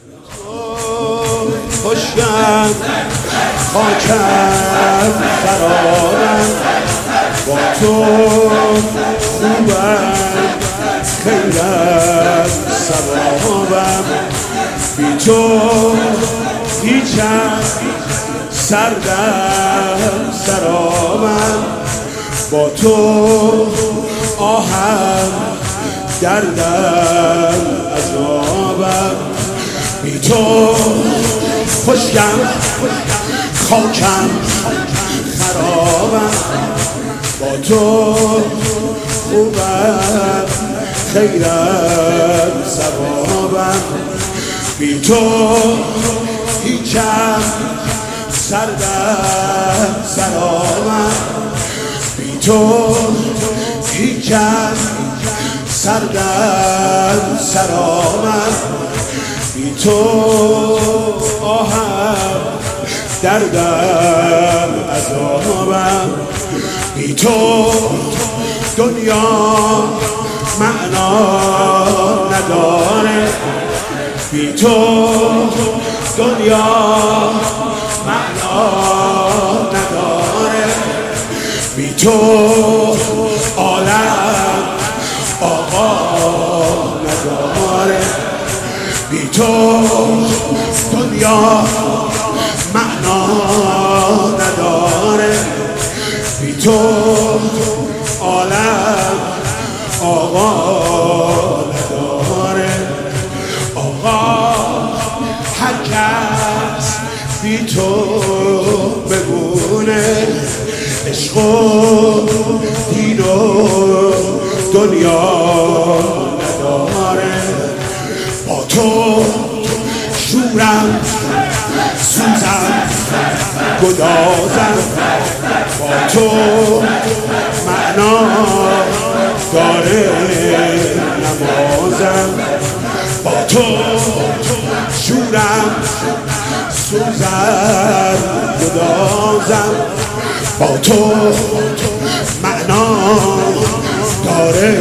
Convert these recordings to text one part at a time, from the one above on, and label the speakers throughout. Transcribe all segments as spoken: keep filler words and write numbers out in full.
Speaker 1: خوشم خاکم خرابم با تو خوبم خیرم ثوابم بی تو هیچم سردم سرابم با تو آهم دردم عذابم بی تو خشکم خاکم خرابم با تو خوبم خیرم ثوابم بی تو هیچم سردم سرابم بی تو هیچم سردم سرابم بی تو آهم دردم عذابم بی تو دنیا معنا نداره بی تو دنیا معنا نداره بی تو عالم آقا نداره بی تو دنیا معنا نداره بی تو عالم آقا نداره آقا هر کس بی تو بگونه عشق و دین و دنیا نداره با تو شورم سوزم گدازم با تو معنا داره نمازم با تو شورم سوزم گدازم با تو معنا داره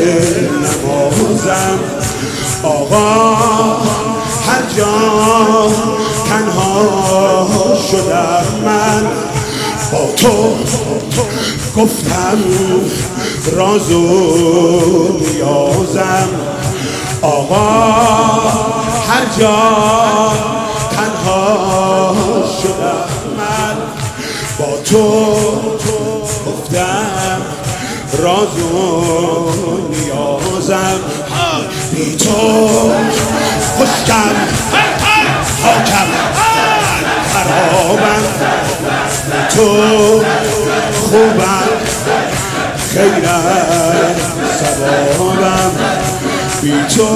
Speaker 1: نمازم آقا هر جا تنها شدم من با تو گفتم راز و نیازم آقا هر جا تنها شدم من با تو گفتم راز و نیازم بی تو خشکم خاکم خرابم بی تو خوبم خیرم ثوابم بی تو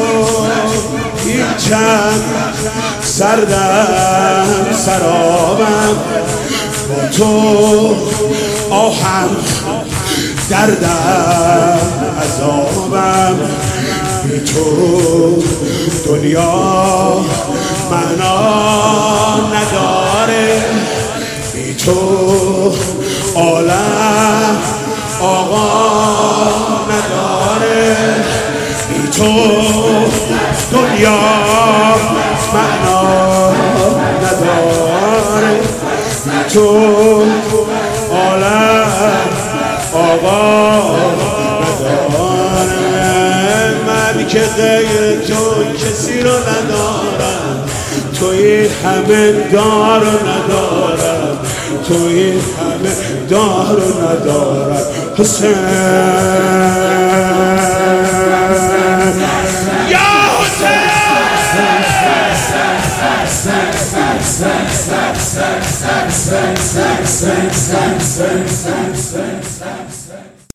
Speaker 1: هیچم سردم سرابم با تو آهم دردم عذابم بی تو دنیا معنا نداره بی تو عالم آقا نداره بی تو دنیا معنا نداره بی تو عالم آقا نداره من که غیر تو کسی رو ندارم توی همه دار رو ندارم توی همه دار رو ندارم حسین یا حسین